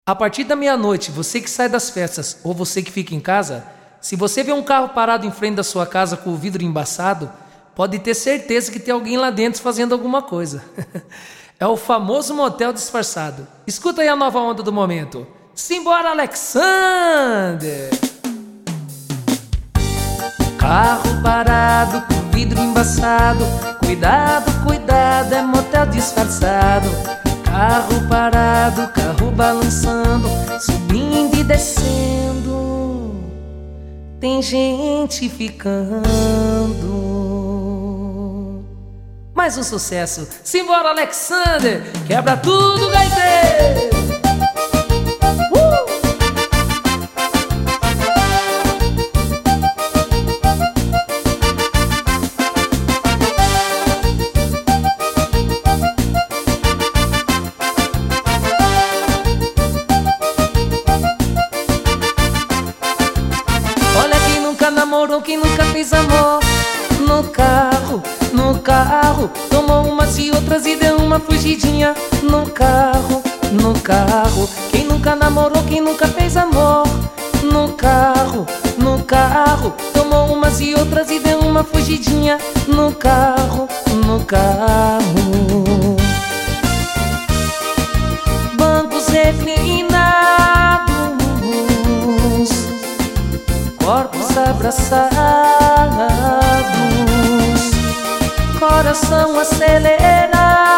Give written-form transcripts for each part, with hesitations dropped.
A partir da meia-noite, você que sai das festas ou você que fica em casa, se você vê um carro parado em frente da sua casa com o vidro embaçado, pode ter certeza que tem alguém lá dentro fazendo alguma coisa. É o famoso motel disfarçado. Escuta aí a nova onda do momento. Simbora, Alexander! Carro parado com vidro embaçado, cuidado, cuidado, é motel disfarçado. Carro parado, carro balançando, subindo e descendo, tem gente ficando. Mais um sucesso. Simbora, Alexander! Quebra tudo, gaiteiro! Olha quem nunca namorou, quem nunca fez amor. No carro, tomou umas e outras e deu uma fugidinha. No carro, quem nunca namorou, quem nunca fez amor. No carro, tomou umas e outras e deu uma fugidinha. No carro. Bancos reclinados, corpos abraçados, coração acelerado,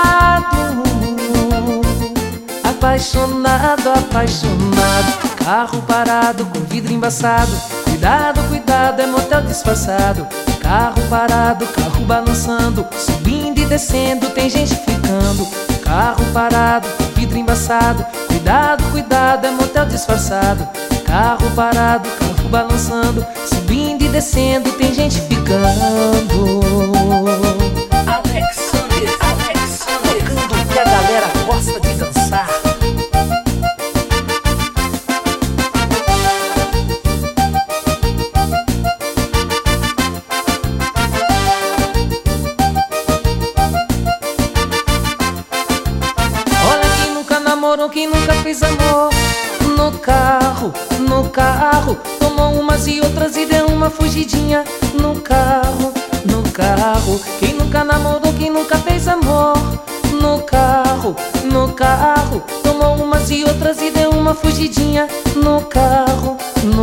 apaixonado. Carro parado com vidro embaçado, cuidado, cuidado, é motel disfarçado. Carro parado, carro balançando, subindo e descendo, tem gente ficando. Carro parado com vidro embaçado, cuidado, cuidado, é motel disfarçado. Carro parado, carro balançando, subindo e descendo, tem gente ficando. Alexander, tocando o que a galera gosta de dançar. Olha quem nunca namorou, quem nunca fez amor. No carro, tomou umas e outras e deu uma fugidinha. No carro, quem nunca namorou, quem nunca fez amor. No carro, tomou umas e outras e deu uma fugidinha. No carro.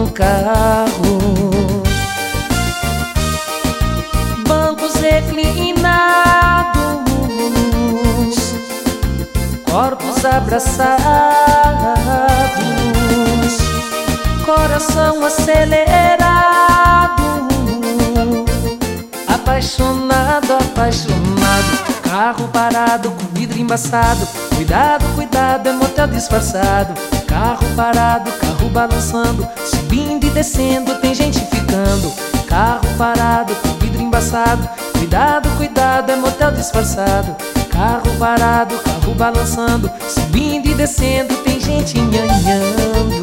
Bancos reclinados, corpos abraçados, coração acelerado, apaixonado. Carro parado com vidro embaçado, cuidado, cuidado, é motel disfarçado. Carro parado, carro balançando, subindo e descendo, tem gente ficando. Carro parado com vidro embaçado, cuidado, cuidado, é motel disfarçado. Carro parado, carro balançando, subindo e descendo, tem gente nhanhando.